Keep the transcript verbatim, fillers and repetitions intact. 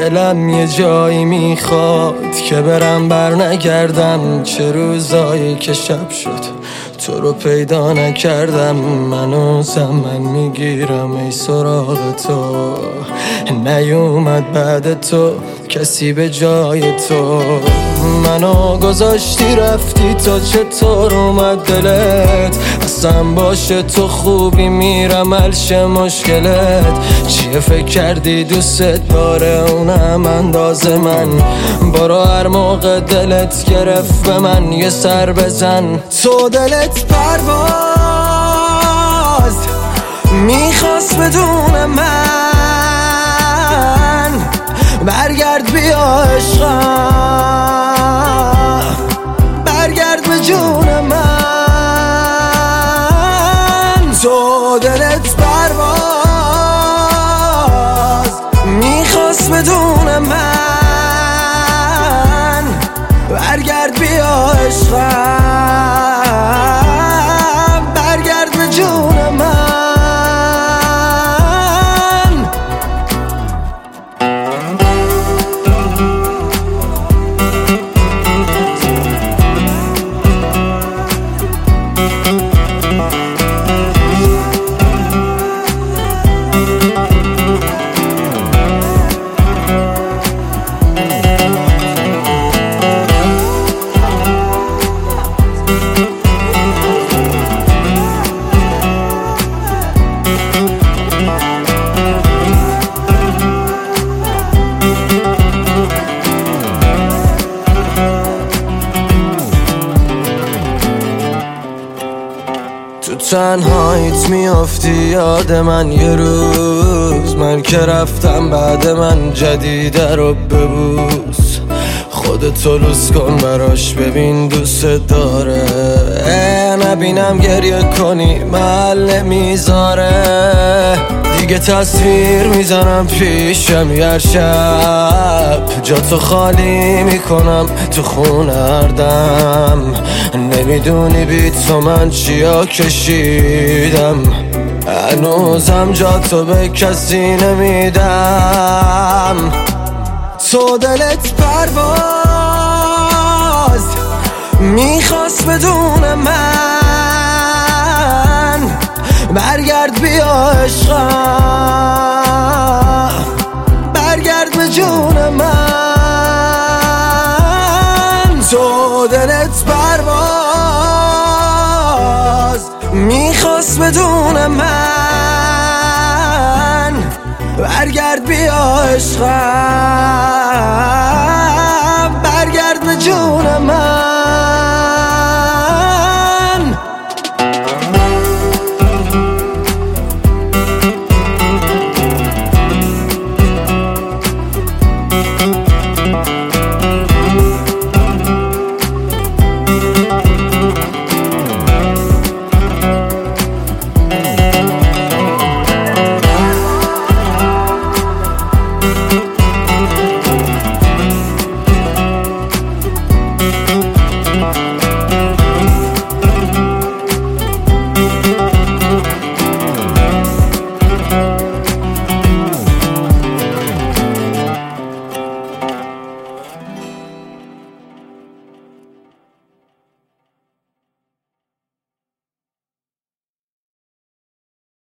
دلم یه جایی میخواد که برم بر نگردم. چه روزایی که شب شد تو رو پیدا نکردم. منو زمن میگیرم ای سراغ تو، نیومد بعد تو کسی به جای تو. منو گذاشتی رفتی تا چطور اومد دلت؟ اصلا باشه تو خوبی میرم حلش مشکلت. چیه فکر کردی دوست داره اونم انداز من؟ برو هر موقع دلت گرفت به من یه سر بزن. تو دلت پرواز میخواست بدون من، برگرد بیا عشقم، برگرد به جون من. تو دلت پرواز میخواست بدون من، برگرد بیا عشقم، برگرد به جون من. تو تنهاییت میافتی یاد من یه روز، من که رفتم بعد من جدیده رو ببوس. خودتو لوس کن براش ببین دوست داره، نبینم گریه کنی محل نمیذاره. دیگه تصویر میزنم پیشم یه شب، جاتو خالی میکنم تو خونه هر دم. نمیدونی بی تو من چیا کشیدم، هنوزم جاتو به کسی نمیدم. تو دلت پرواز میخواست بدون من، برگرد بیا عشقم، برگرد به جون من. تو دلت پرواز میخواست بدون من، برگرد بیا عشقم، برگرد به جون من.